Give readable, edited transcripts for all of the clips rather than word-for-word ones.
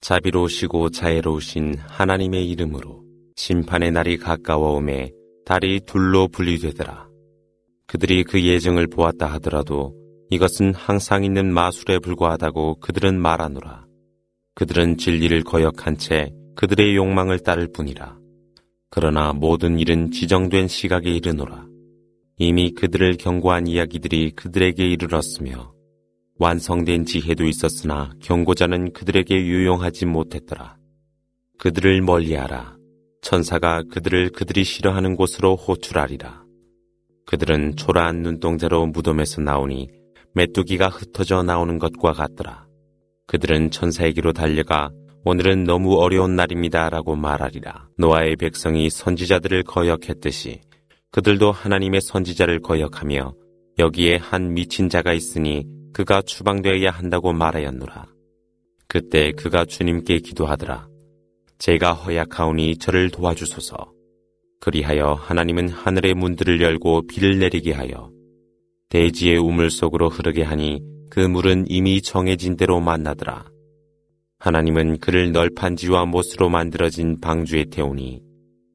자비로우시고 자애로우신 하나님의 이름으로 심판의 날이 가까워오매 달이 둘로 분리되더라. 그들이 그 예증을 보았다 하더라도 이것은 항상 있는 마술에 불과하다고 그들은 말하노라. 그들은 진리를 거역한 채 그들의 욕망을 따를 뿐이라. 그러나 모든 일은 지정된 시각에 이르노라. 이미 그들을 경고한 이야기들이 그들에게 이르렀으며 완성된 지혜도 있었으나 경고자는 그들에게 유용하지 못했더라. 그들을 멀리하라. 천사가 그들을 그들이 싫어하는 곳으로 호출하리라. 그들은 초라한 눈동자로 무덤에서 나오니 메뚜기가 흩어져 나오는 것과 같더라. 그들은 천사에게로 달려가 오늘은 너무 어려운 날입니다 라고 말하리라. 노아의 백성이 선지자들을 거역했듯이 그들도 하나님의 선지자를 거역하며 여기에 한 미친 자가 있으니 그가 추방되어야 한다고 말하였노라. 그때 그가 주님께 기도하더라. 제가 허약하오니 저를 도와주소서. 그리하여 하나님은 하늘의 문들을 열고 비를 내리게 하여 대지의 우물 속으로 흐르게 하니 그 물은 이미 정해진 대로 만나더라. 하나님은 그를 널판지와 못으로 만들어진 방주에 태우니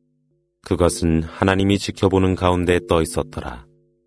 그것은 하나님이 지켜보는 가운데 떠 있었더라.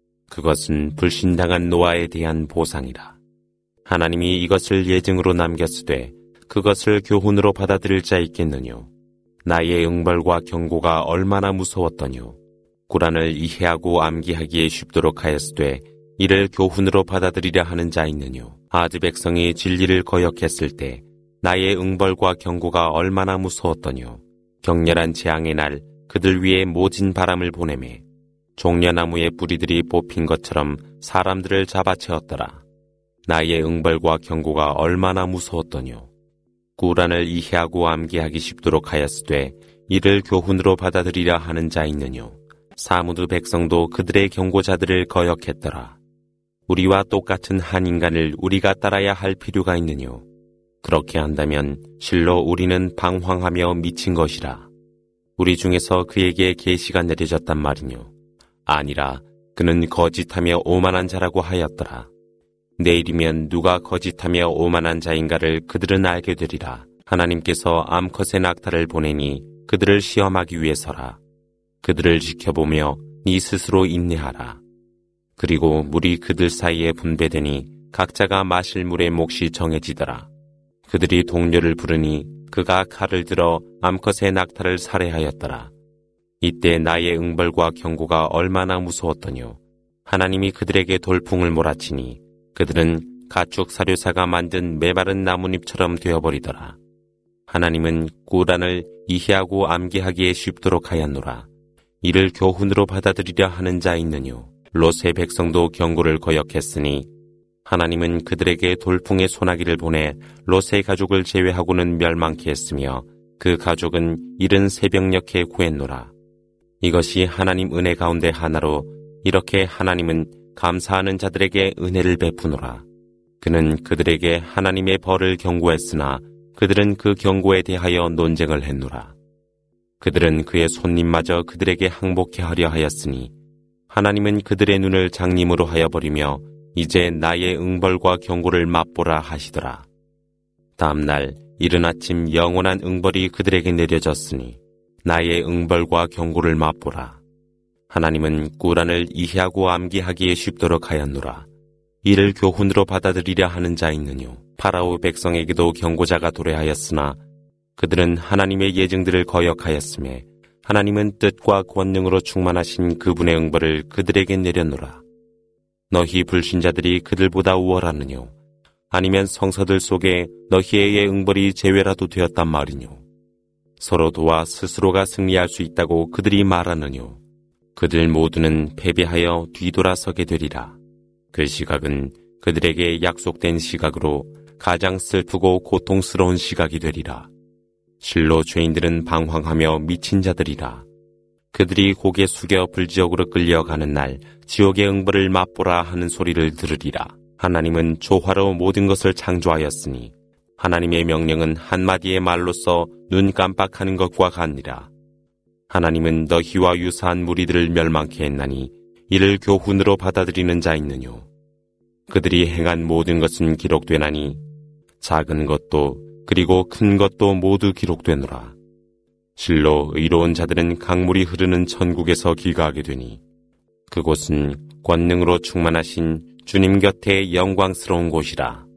그것은 불신당한 노아에 대한 보상이라. 하나님이 이것을 예증으로 남겼으되 그것을 교훈으로 받아들일 자 있겠느뇨. 나의 응벌과 경고가 얼마나 무서웠더뇨. 꾸란을 이해하고 암기하기에 쉽도록 하였으되 이를 교훈으로 받아들이려 하는 자 있느뇨. 아드 백성이 진리를 거역했을 때 나의 응벌과 경고가 얼마나 무서웠더뇨. 격렬한 재앙의 날 그들 위에 모진 바람을 보내매 종려나무의 뿌리들이 뽑힌 것처럼 사람들을 잡아채웠더라. 나의 응벌과 경고가 얼마나 무서웠더뇨. 꾸란을 이해하고 암기하기 쉽도록 하였으되 이를 교훈으로 받아들이려 하는 자 있느뇨. 사무드 백성도 그들의 경고자들을 거역했더라. 우리와 똑같은 한 인간을 우리가 따라야 할 필요가 있느뇨. 그렇게 한다면 실로 우리는 방황하며 미친 것이라. 우리 중에서 그에게 계시가 내려졌단 말이뇨. 아니라 그는 거짓하며 오만한 자라고 하였더라. 내일이면 누가 거짓하며 오만한 자인가를 그들은 알게 되리라. 하나님께서 암컷의 낙타를 보내니 그들을 시험하기 위해서라. 그들을 지켜보며 네 스스로 인내하라. 그리고 물이 그들 사이에 분배되니 각자가 마실 물의 몫이 정해지더라. 그들이 동료를 부르니 그가 칼을 들어 암컷의 낙타를 살해하였더라. 이때 나의 응벌과 경고가 얼마나 무서웠더뇨. 하나님이 그들에게 돌풍을 몰아치니 그들은 가축 사료사가 만든 메마른 나뭇잎처럼 되어버리더라. 하나님은 꾸란을 이해하고 암기하기에 쉽도록 하였노라. 이를 교훈으로 받아들이려 하는 자 있느뇨. 롯의 백성도 경고를 거역했으니 하나님은 그들에게 돌풍의 소나기를 보내 롯의 가족을 제외하고는 멸망케 했으며 그 가족은 이른 새벽녘에 구했노라. 이것이 하나님 은혜 가운데 하나로 이렇게 하나님은 감사하는 자들에게 은혜를 베푸노라. 그는 그들에게 하나님의 벌을 경고했으나 그들은 그 경고에 대하여 논쟁을 했노라. 그들은 그의 손님마저 그들에게 항복해 하려 하였으니 하나님은 그들의 눈을 장님으로 하여 버리며 이제 나의 응벌과 경고를 맛보라 하시더라. 다음날 이른 아침 영원한 응벌이 그들에게 내려졌으니 나의 응벌과 경고를 맛보라. 하나님은 꾸란을 이해하고 암기하기에 쉽도록 하였노라. 이를 교훈으로 받아들이려 하는 자 있느뇨. 파라오 백성에게도 경고자가 도래하였으나 그들은 하나님의 예증들을 거역하였음에 하나님은 뜻과 권능으로 충만하신 그분의 응벌을 그들에게 내려노라. 너희 불신자들이 그들보다 우월하느뇨. 아니면 성서들 속에 너희의 응벌이 제외라도 되었단 말이뇨. 서로 도와 스스로가 승리할 수 있다고 그들이 말하느뇨. 그들 모두는 패배하여 뒤돌아서게 되리라. 그 시각은 그들에게 약속된 시각으로 가장 슬프고 고통스러운 시각이 되리라. 실로 죄인들은 방황하며 미친 자들이라. 그들이 고개 숙여 불지옥으로 끌려가는 날 지옥의 응벌을 맛보라 하는 소리를 들으리라. 하나님은 조화로 모든 것을 창조하였으니 하나님의 명령은 한마디의 말로써 눈 깜빡하는 것과 같니라. 하나님은 너희와 유사한 무리들을 멸망케 했나니 이를 교훈으로 받아들이는 자 있느뇨. 그들이 행한 모든 것은 기록되나니 작은 것도 그리고 큰 것도 모두 기록되노라. 실로 의로운 자들은 강물이 흐르는 천국에서 귀가하게 되니 그곳은 권능으로 충만하신 주님 곁에 영광스러운 곳이라.